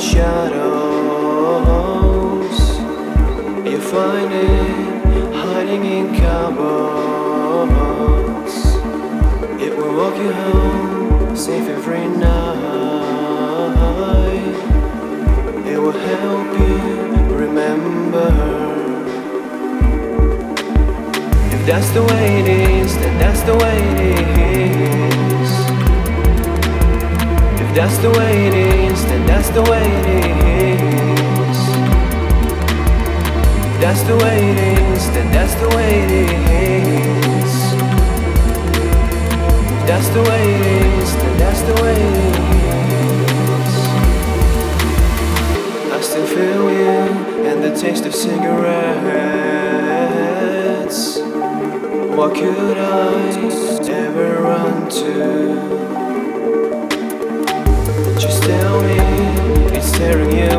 shadows. You find it hiding in cupboards. It will walk you home safe every night. It will help you remember. If that's the way it is, then that's the way it is. If that's the way it is, then that's the way it is. If that's the way it is, then that's the way it is. If that's the way it is, then that's the way it is. I still feel you and the taste of cigarettes. What could I ever run to? Just tell me it's tearing you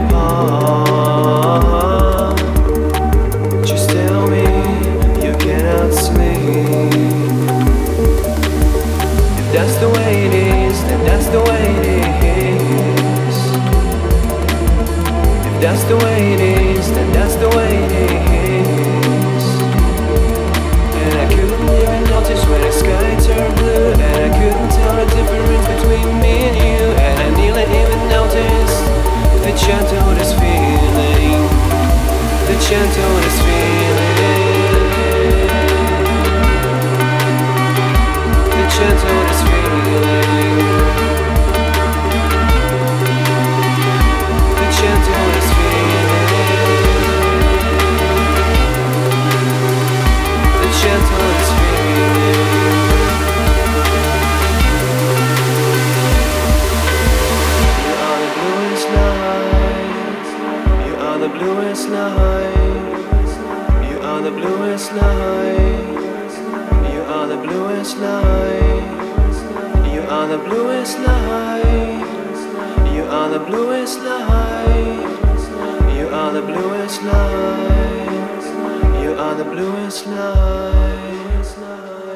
apart. Just tell me you cannot sleep. If that's the way it is, then that's the way it is. If that's the way it is, then that's the way it is. And I couldn't even notice when the sky turned blue, and I couldn't tell the difference between me and you, and I nearly even noticed the gentlest feeling, the gentlest feeling, the gentlest feeling, the gentlest feeling, the gentlest feeling. You are the bluest light. You are the bluest light. You are the bluest light. You are the bluest light. You are the bluest light. You are the bluest light. You are the bluest light. You are the bluest light.